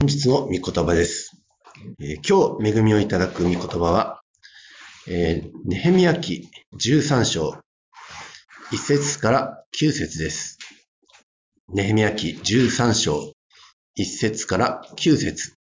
本日の御言葉です。今日恵みをいただく御言葉は、ネヘミヤ記13章1節から9節です。ネヘミヤ記13章1節から9節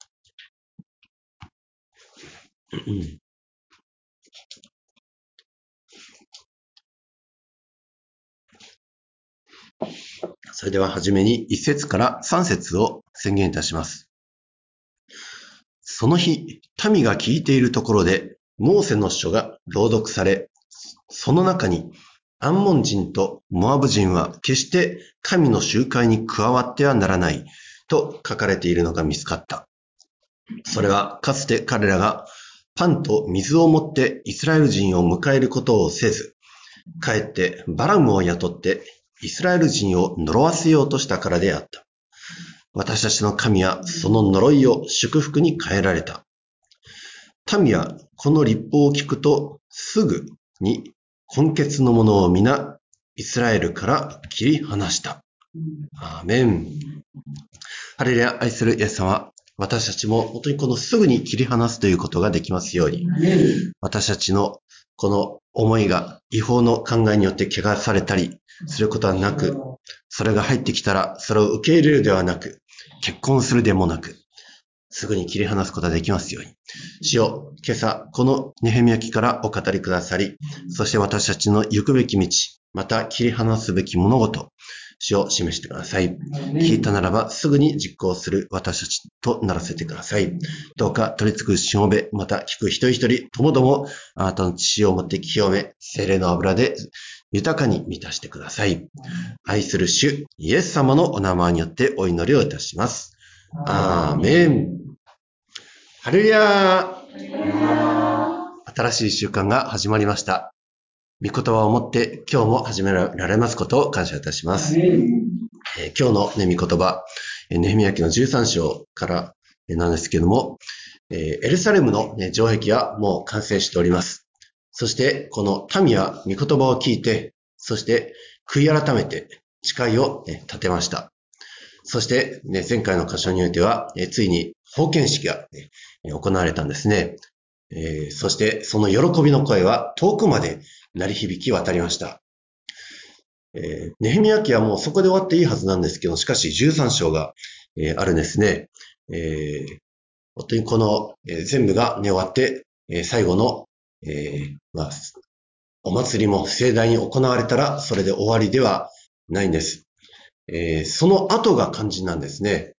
それでははじめに1節から3節を宣言いたします。その日、民が聞いているところで、モーセの書が朗読され、その中にアンモン人とモアブ人は決して神の集会に加わってはならないと書かれているのが見つかった。それはかつて彼らがパンと水を持ってイスラエル人を迎えることをせず、かえってバラムを雇ってイスラエル人を呪わせようとしたからであった。私たちの神はその呪いを祝福に変えられた。民はこの律法を聞くとすぐに混血のものを皆イスラエルから切り離した。アーメン。ハレルヤ。愛するイエス様、私たちも本当にこのすぐに切り離すということができますように、私たちのこの思いが違法の考えによって汚されたりすることはなく、それが入ってきたらそれを受け入れるではなく、結婚するでもなく、すぐに切り離すことができますように。主よ、今朝このネヘミヤ記からお語りくださり、そして私たちの行くべき道、また切り離すべき物事、主を示してください。聞いたならばすぐに実行する私たちとならせてください。どうか取り付くしもべ、また聞く一人一人ともどもあなたの血をもって清め、聖霊の油で豊かに満たしてください。愛する主イエス様のお名前によってお祈りをいたします。アーメン。ハレルヤー。新しい習慣が始まりました。御言葉を持って今日も始められますことを感謝いたします。今日の、御言葉、ネヘミヤ記の13章からなんですけども、エルサレムの、城壁はもう完成しております。そしてこの民は御言葉を聞いて、そして悔い改めて誓いを立てました。そして、前回の箇所においては、ついに封建式が、行われたんですね。そしてその喜びの声は遠くまで鳴り響き渡りました。ネヘミヤ記はもうそこで終わっていいはずなんですけど、しかし13章が、あるんですね。本当にこの、全部が、終わって、最後の、お祭りも盛大に行われたらそれで終わりではないんです。その後が肝心なんですね。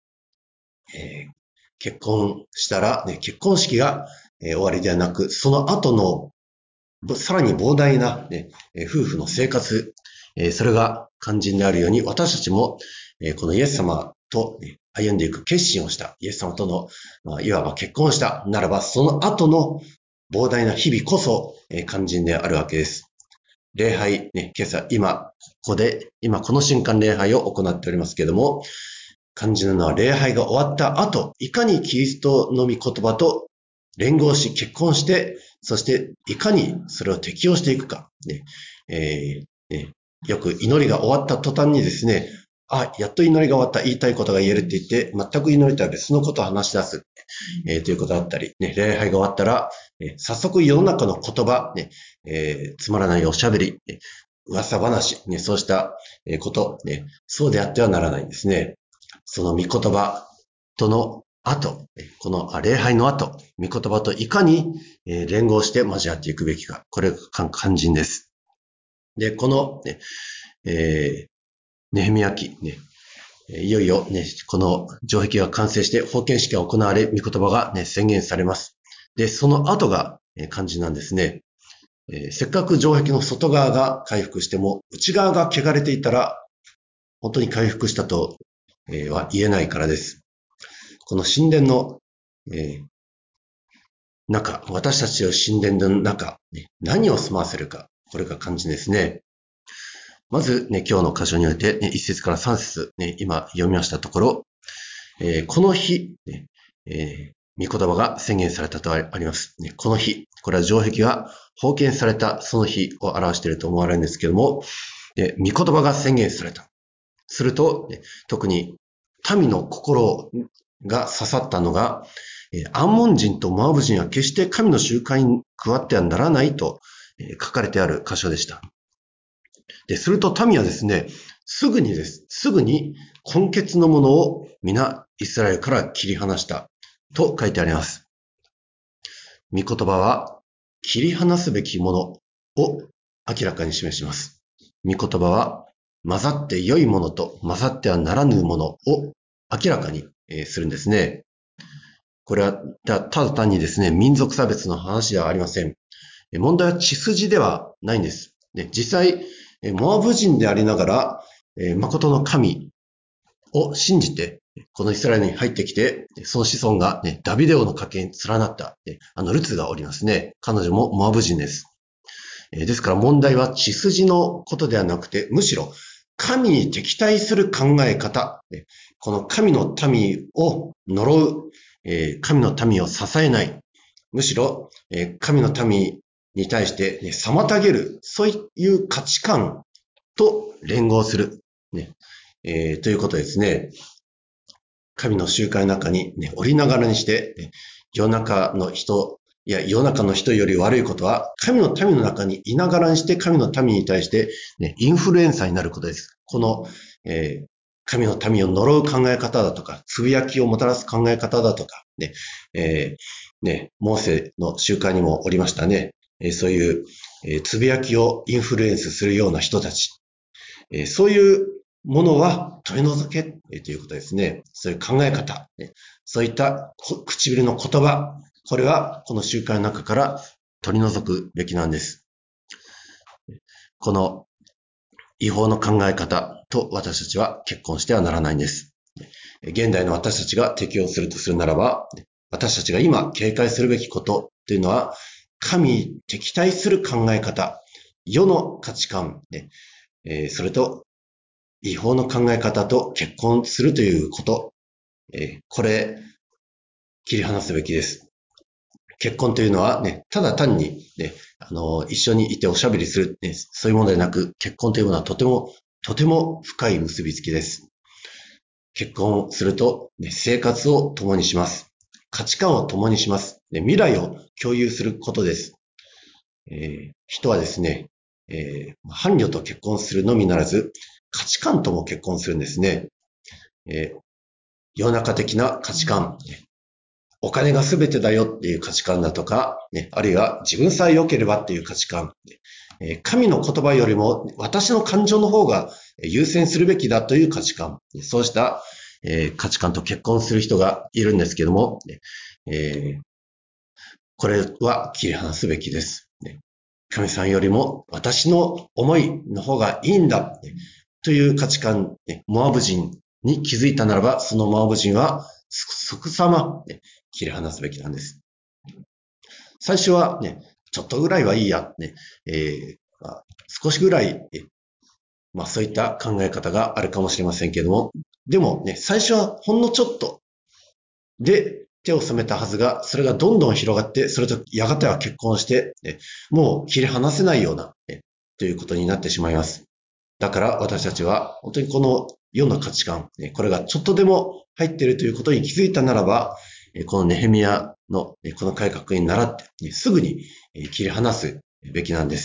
結婚したら、結婚式が、終わりではなく、その後のさらに膨大な、夫婦の生活、それが肝心であるように、私たちも、このイエス様と歩んでいく決心をした、イエス様との、いわば結婚したならば、その後の膨大な日々こそ、肝心であるわけです。礼拝、今朝、今この瞬間礼拝を行っておりますけれども、肝心なのは礼拝が終わった後、いかにキリストの御言葉と連合し結婚して、そしていかにそれを適用していくか。よく祈りが終わった途端にですね、やっと祈りが終わった、言いたいことが言えるって言って、全く祈りとは別のことを話し出す、ということだったり、礼拝が終わったら、早速世の中の言葉、つまらないおしゃべり、噂話、そうしたこと、そうであってはならないんですね。その御言葉との後、この礼拝の後、御言葉といかに連合して交わっていくべきか、これが肝心です。で、この、ネヘミヤ記、いよいよ、この城壁が完成して封建式が行われ、御言葉が、宣言されます。で、その後が肝心なんですね。せっかく城壁の外側が回復しても、内側が汚れていたら、本当に回復したとは言えないからです。この神殿の、中、私たちの神殿の中、何を住まわせるか、これが肝心ですね。まず、今日の箇所において、1節から3節、今読みましたところ、この日、御言葉が宣言されたとあります。この日、これは城壁が封建されたその日を表していると思われるんですけども、御言葉が宣言された。すると、特に民の心が刺さったのが、アンモン人とモアブ人は決して神の集会に加わってはならないと書かれてある箇所でした。すると民はですね、すぐに根血のものを皆イスラエルから切り離したと書いてあります。御言葉は切り離すべきものを明らかに示します。御言葉は混ざって良いものと混ざってはならぬものを明らかにするんですね。これはただ単にですね、民族差別の話ではありません。問題は血筋ではないんです。実際、モアブ人でありながら、誠の神を信じて、このイスラエルに入ってきて、その子孫が、ダビデ王の家系に連なった、ルツがおりますね。彼女もモアブ人です。ですから問題は血筋のことではなくて、むしろ神に敵対する考え方、この神の民を呪う、神の民を支えない、むしろ神の民に対して妨げる、そういう価値観と連合する、ということですね。神の集会の中に、折りながらにして、世の中の人より悪いことは、神の民の中にいながらにして神の民に対して、インフルエンサーになることです。この、神の民を呪う考え方だとか、つぶやきをもたらす考え方だとか、モーセの集会にもおりましたね。そういう、つぶやきをインフルエンスするような人たち。そういうものは取り除けということですね。そういう考え方、そういった唇の言葉、これはこの集会の中から取り除くべきなんです。この違法の考え方と私たちは結婚してはならないんです。現代の私たちが適用するとするならば、私たちが今警戒するべきことというのは、神に敵対する考え方、世の価値観、それと違法の考え方と結婚するということ、これ、切り離すべきです。結婚というのはね、ただ単にね、一緒にいておしゃべりする、そういうものではなく、結婚というものはとても深い結びつきです。結婚すると、生活を共にします。価値観を共にします。未来を共有することです。人はですね、伴侶と結婚するのみならず、価値観とも結婚するんですね。世の中的な価値観、お金が全てだよっていう価値観だとか、あるいは自分さえ良ければっていう価値観、神の言葉よりも私の感情の方が優先するべきだという価値観、そうした価値観と結婚する人がいるんですけども、これは切り離すべきです。神さんよりも私の思いの方がいいんだという価値観、モアブ人に気づいたならば、そのモアブ人は即さま切り離すべきなんです。最初はね、ちょっとぐらいはいいや、少しぐらい、そういった考え方があるかもしれませんけれども、でもね、最初はほんのちょっとで手を染めたはずが、それがどんどん広がって、それとやがては結婚して、もう切り離せないような、ということになってしまいます。だから私たちは本当にこの世の価値観、これがちょっとでも入っているということに気づいたならば、このネヘミヤのこの改革に倣って、すぐに切り離すべきなんです。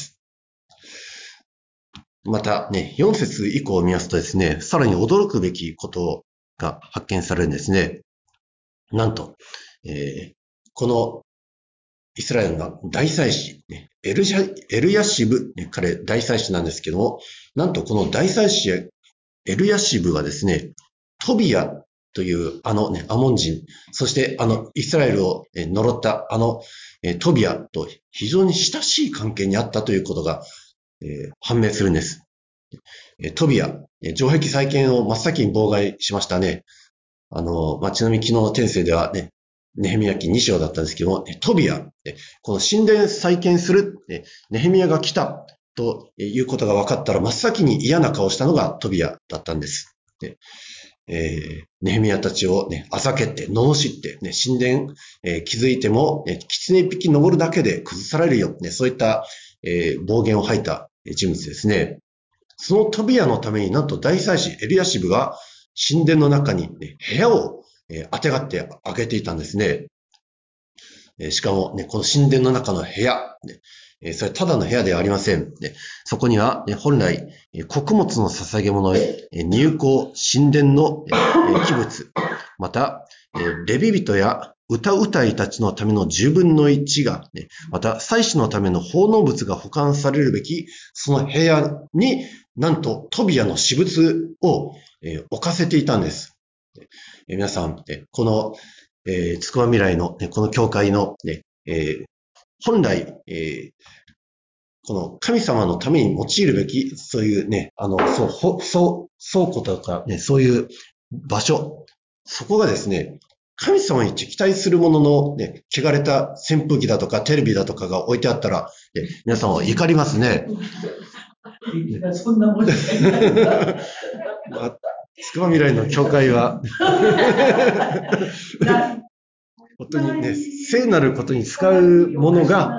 またね、4節以降を見ますとですね、さらに驚くべきことが発見されるんですね。なんと、このイスラエルの大祭司、エルヤシブ、彼大祭司なんですけども、なんとこの大祭司エルヤシブがですね、トビアというアモン人、そしてイスラエルを呪ったトビアと非常に親しい関係にあったということが判明するんです。トビア、城壁再建を真っ先に妨害しましたね。ちなみに昨日の天聖ではね、ネヘミヤ記2章だったんですけども、トビア、この神殿再建する、ネヘミヤが来たということが分かったら真っ先に嫌な顔したのがトビアだったんです。ネヘミヤたちをあざけって、罵って、神殿、築いても、狐一匹登るだけで崩されるよ、そういった、暴言を吐いた人物ですね。そのトビアのためになんと大祭司エリヤシブが神殿の中に、部屋をあてがって開けていたんですね。しかもね、この神殿の中の部屋、それただの部屋ではありません。そこには、本来、穀物の捧げ物へ、入香、神殿の器物、また、レビ人や歌うたいたちのための10分の1が、また、祭司のための奉納物が保管されるべき、その部屋になんとトビアの私物を置かせていたんです。皆さん、このつくばみらいの、この教会の、本来、この神様のために用いるべき、そういうね、倉庫とかね、そういう場所、そこがですね、神様に敵対するものの、ね、汚れた扇風機だとかテレビだとかが置いてあったら、皆さんは怒りますね。そんなもんじゃないつくばみらいの教会は本当にね、聖なることに使うものが、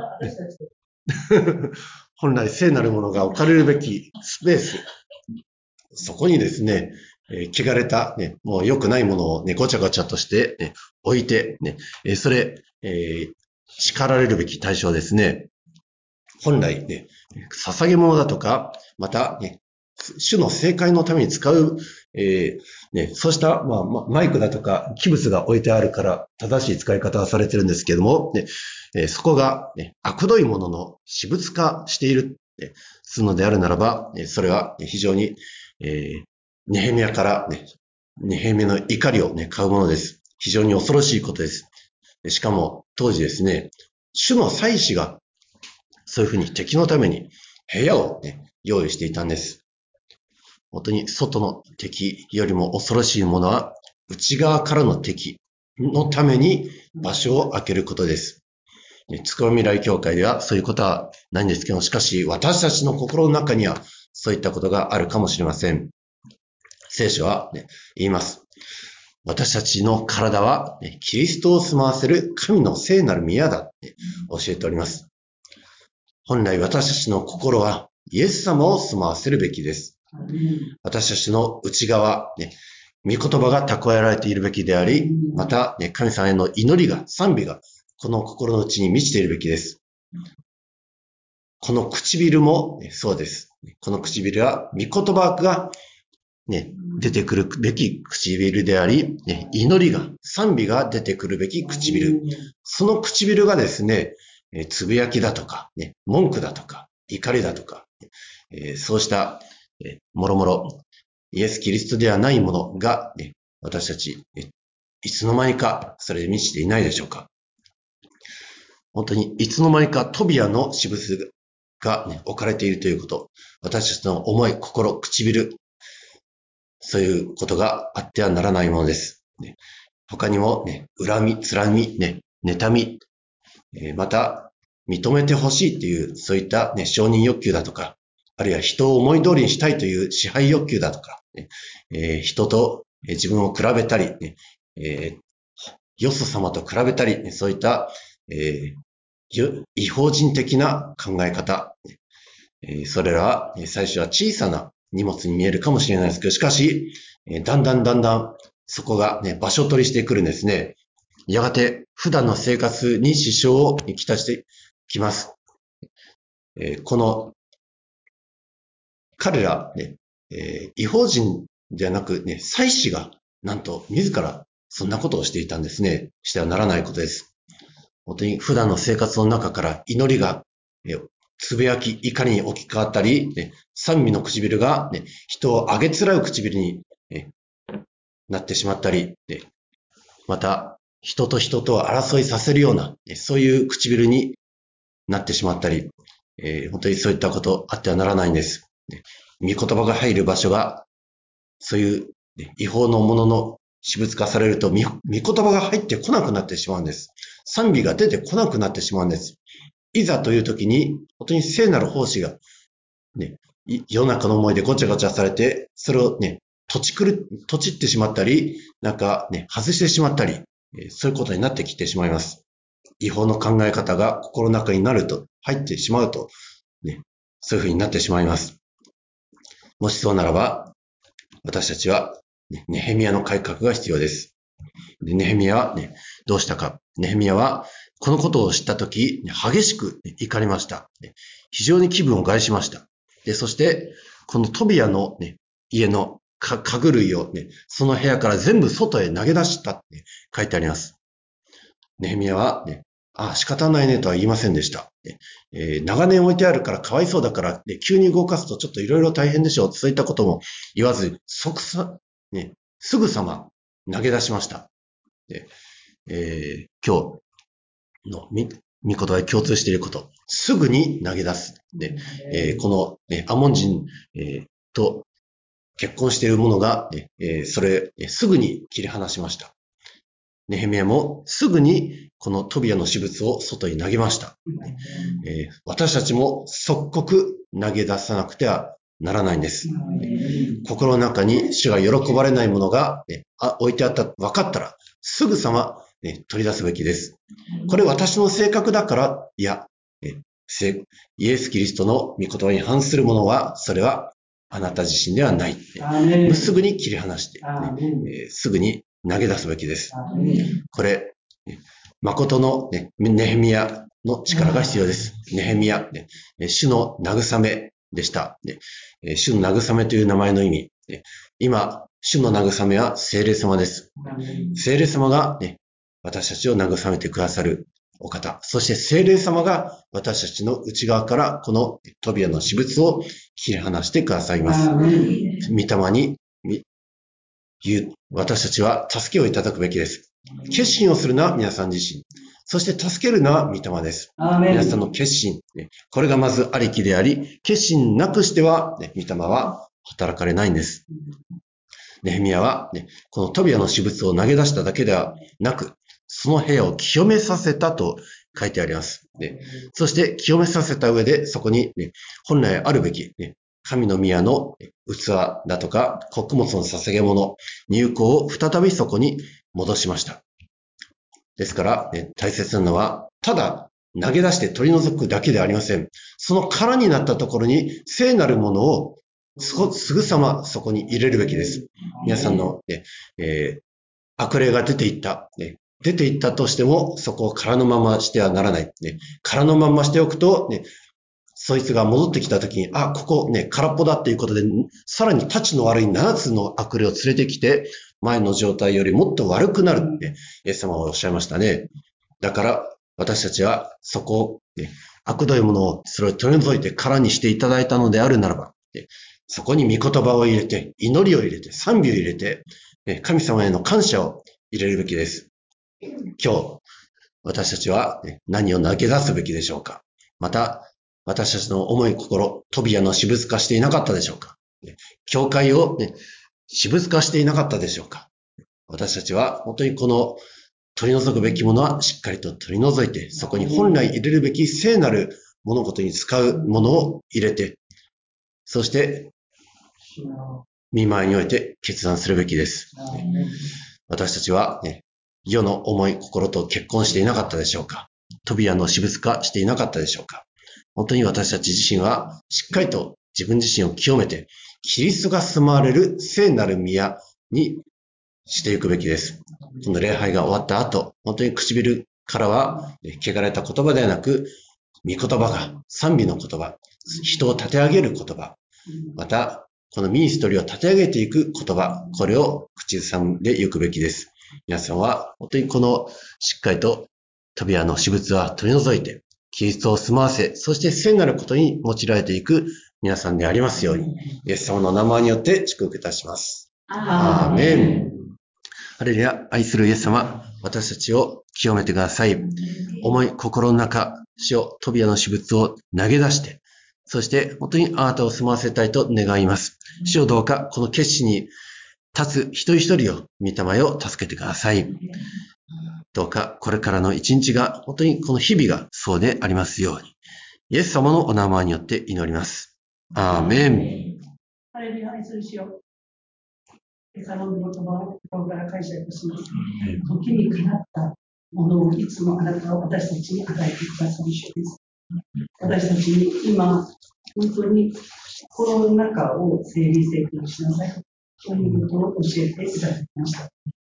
本来聖なるものが置かれるべきスペース、そこにですね、汚れた、ね、もう良くないものをね、ごちゃごちゃとして、ね、置いて、ね、それ、叱られるべき対象ですね。本来ね、捧げ物だとか、また、ね、主の正解のために使う、そうした、マイクだとか器物が置いてあるから正しい使い方はされてるんですけども、そこが、悪どいものの私物化している、するのであるならば、それは非常に、ネヘミヤから、ネヘミヤの怒りを、買うものです。非常に恐ろしいことです。しかも当時ですね、主の祭司がそういうふうに敵のために部屋を、用意していたんです。本当に外の敵よりも恐ろしいものは内側からの敵のために場所を空けることです。つくばみらい教会ではそういうことはないんですけど、しかし私たちの心の中にはそういったことがあるかもしれません。聖書は、言います。私たちの体は、キリストを住まわせる神の聖なる宮だって教えております。本来私たちの心はイエス様を住まわせるべきです。私たちの内側、御言葉が蓄えられているべきであり、また、神様への祈りが、賛美が、この心の内に満ちているべきです。この唇も、そうです。この唇は、御言葉が、出てくるべき唇であり、祈りが、賛美が出てくるべき唇。その唇がですね、つぶやきだとか、文句だとか、怒りだとか、そうした、もろもろ、イエス・キリストではないものが、私たち、いつの間にかそれで満ちていないでしょうか。本当にいつの間にかトビアの私物が、置かれているということ。私たちの思い、心、唇、そういうことがあってはならないものです。他にも、恨み、つらみ、妬み、また、認めてほしいという、そういった、承認欲求だとか、あるいは人を思い通りにしたいという支配欲求だとか、人と自分を比べたり、よそ様と比べたり、そういった、違法人的な考え方、それらは最初は小さな荷物に見えるかもしれないですけど、しかし、だんだんそこが、場所取りしてくるんですね。やがて普段の生活に支障をきたしてきます。この彼ら、違法人ではなく、祭司がなんと自らそんなことをしていたんですね。してはならないことです。本当に普段の生活の中から祈りが、つぶやき、怒りに置き換わったり、賛美の唇が、人をあげつらう唇に、なってしまったり、また、人と人とを争いさせるような、そういう唇になってしまったり、本当にそういったことあってはならないんです。御言葉が入る場所が、そういう違法のものの私物化されると、御言葉が入ってこなくなってしまうんです。賛美が出てこなくなってしまうんです。いざという時に、本当に聖なる奉仕が、世の中の思いでごちゃごちゃされて、それをとちってしまったり、外してしまったり、そういうことになってきてしまいます。違法の考え方が心の中になると、入ってしまうと、そういうふうになってしまいます。もしそうならば、私たちは、ネヘミヤの改革が必要です。 で、ネヘミヤはね、どうしたか。ネヘミヤは、このことを知ったとき、激しく怒りました。非常に気分を害しました。で、そして、このトビアの、ね、家の家具類を、ね、その部屋から全部外へ投げ出したって書いてあります。ネヘミヤは、ね、仕方ないねとは言いませんでした。長年置いてあるからかわいそうだから、急に動かすとちょっといろいろ大変でしょう。そういったことも言わず、すぐさま投げ出しました。で今日の御言葉で共通していること、すぐに投げ出す。で、この、アモン人、と結婚している者が、それ、すぐに切り離しました。ネヘミヤもすぐにこのトビアの私物を外に投げました。私たちも即刻投げ出さなくてはならないんです。心の中に主が喜ばれないものが、置いてあった、分かったらすぐさま、取り出すべきです。これ私の性格だから、いや、イエス・キリストの御言葉に反するものは、それはあなた自身ではない。すぐに切り離して、すぐに投げ出すべきです。これ、誠の、ネヘミヤの力が必要です。ネヘミヤ、主の慰めでした。主の慰めという名前の意味。今、主の慰めは聖霊様です。聖霊様が、私たちを慰めてくださるお方。そして聖霊様が私たちの内側からこのトビアの私物を切り離してくださいます。御霊に私たちは助けをいただくべきです。決心をするのは皆さん自身。そして助けるのは御霊です。皆さんの決心。これがまずありきであり、決心なくしては、御霊は働かれないんです。ネヘミヤは、このトビアの私物を投げ出しただけではなく、その部屋を清めさせたと書いてあります。そして清めさせた上で、そこに、本来あるべき、神の宮の器だとか、穀物の捧げ物、入香を再びそこに戻しました。ですから、大切なのは、ただ投げ出して取り除くだけではありません。その空になったところに聖なるものをすぐさまそこに入れるべきです。皆さんの、悪霊が出ていった、出ていったとしても、そこを空のまましてはならない。空のまましておくと、そいつが戻ってきたときに、ここ空っぽだっていうことで、さらに立ちの悪い7つの悪霊を連れてきて、前の状態よりもっと悪くなるって、イエス様はおっしゃいましたね。だから、私たちはそこを、悪どいものをそれを取り除いて空にしていただいたのであるならば、そこに御言葉を入れて、祈りを入れて、賛美を入れて、神様への感謝を入れるべきです。今日、私たちは何を投げ出すべきでしょうか。また、私たちの思い心、トビアの私物化していなかったでしょうか。教会を、私物化していなかったでしょうか。私たちは本当にこの取り除くべきものはしっかりと取り除いて、そこに本来入れるべき聖なる物事に使うものを入れて、そして見舞いにおいて決断するべきです。私たちは、世の思い心と結婚していなかったでしょうか。トビアの私物化していなかったでしょうか。本当に私たち自身はしっかりと自分自身を清めて、キリストが住まわれる聖なる宮にしていくべきです。この礼拝が終わった後、本当に唇からは汚れた言葉ではなく、御言葉が賛美の言葉、人を立て上げる言葉、またこのミニストリーを立て上げていく言葉、これを口ずさんでいくべきです。皆さんは本当にこのしっかりとトビアの私物は取り除いて、キリストを住まわせ、そして聖なることに用いられていく皆さんでありますように、イエス様の名前によって祝福いたします。アーメン。ハレルヤ、愛するイエス様、私たちを清めてください。思い、心の中、主をトビアの私物を投げ出して、そして本当にあなたを住まわせたいと願います。主をどうかこの決心に立つ一人一人を、御霊を助けてください。どうかこれからの一日が、本当にこの日々がそうでありますように。イエス様のお名前によって祈ります。アーメン。 ハレルヤ、愛する主よ。今朝の御言葉を心から感謝いたします。時にかなったものをいつもあなたは私たちに与えてくださる主です。私たちに今、本当に心の中を整理整頓しなさいということを教えていただきました。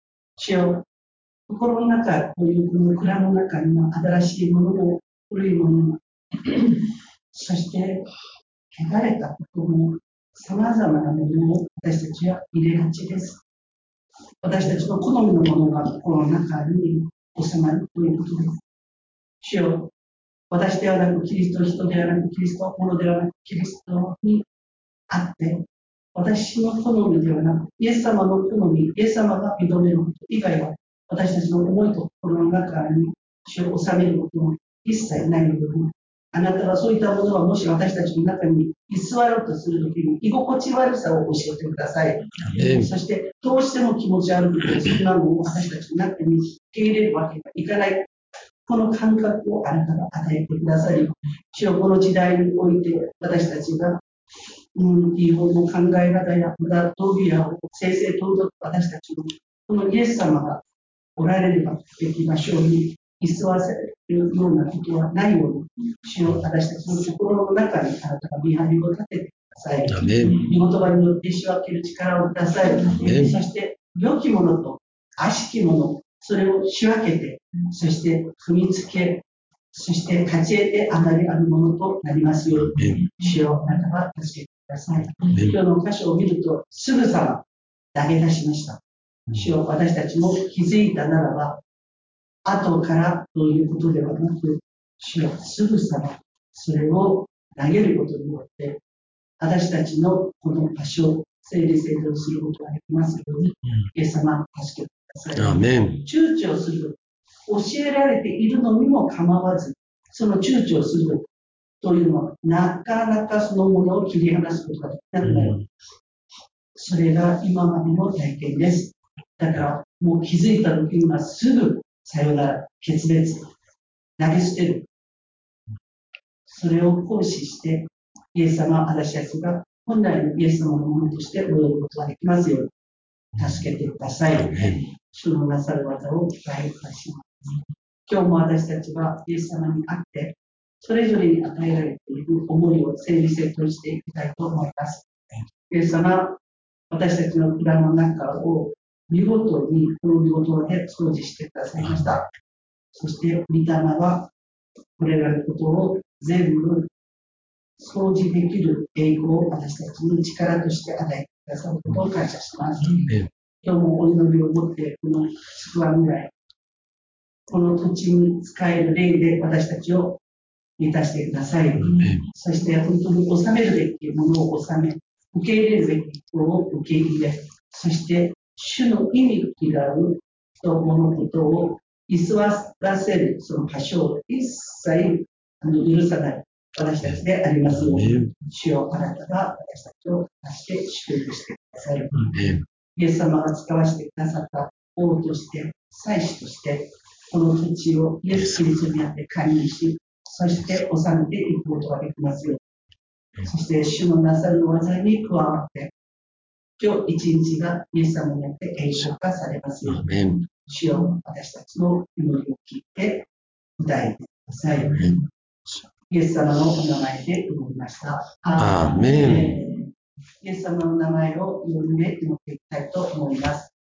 主よ、心の中というこの蔵の中には新しいものも古いものも、そして汚れたことも様々なものを私たちは入れがちです。私たちの好みのものが心の中に収まるということです。主よ、私ではなくキリスト、人ではなくキリスト、ものではなくキリストにあって、私の好みではなく、イエス様の好み、イエス様が認めること以外は、私たちの思いと心の中に主を収めることも一切ないように、あなたはそういったものはもし私たちの中に居座ろうとするときに居心地悪さを教えてください。そして、どうしても気持ち悪くて、そんなのを私たちの中に受け入れるわけにはいかない。この感覚をあなたが与えてくださり、主よこの時代において私たちがいい方の考え方や無駄道義や正々堂々と私たちのこのイエス様がおられればべき場所に居座らせるようなことはないように、主よ私たちの心の中にあなたが見張りを立ててください。御言葉によって仕分ける力をください。そして良きものと悪しきもの、それを仕分けて、そして踏みつけ、そして勝ち得てあまりあるものとなりますように、主よあなたが助けてください。今日の箇所を見ると、すぐさま投げ出しました。主よ私たちも気づいたならば、後からということではなく、主よすぐさまそれを投げることによって、私たちのこの場所を整理整頓することができますように、イエス様、助けてください。躊躇する、教えられているのにも構わず、その躊躇するというのは、なかなかそのものを切り離すことができなくなる。それが今までの体験です。だから、もう気づいた時にはすぐ、さよなら、決別、投げ捨てる。それを行使して、イエス様、私たちが本来のイエス様のものとして泳ぐことができますように、助けてください。主のなさる技を期待いたします。今日も私たちはイエス様に会って、それぞれに与えられている思いを整理整頓していきたいと思います。イエス様、私たちの蔵の中を見事にこの見事で掃除してくださいました。そして、御霊はこれらのことを全部掃除できる栄光を私たちに力として与えてくださることを感謝します。今日もお祈りを持って、この宿場未来、この土地に使える霊で私たちを満たしてください。そして本当に収めるべきものを収め、受け入れるべきものを受け入れ、そして主の意味違う物事を居座らせるその箇所を一切許さない私たちでありますように、主よあなたが私たちを助け祝福してください。イエス様が使わせてくださった王として、祭司として、この土地をイエス・キリストにあって管理し、そして治めていくことができますよ。そして主のなさる技に加わって、今日一日がイエス様によって栄唱化されますよ。主よ私たちの祈りを聞いて答えてください。イエス様のお名前で祈りました。アーメン。イエス様の名前を呼んで祈っていきたいと思います。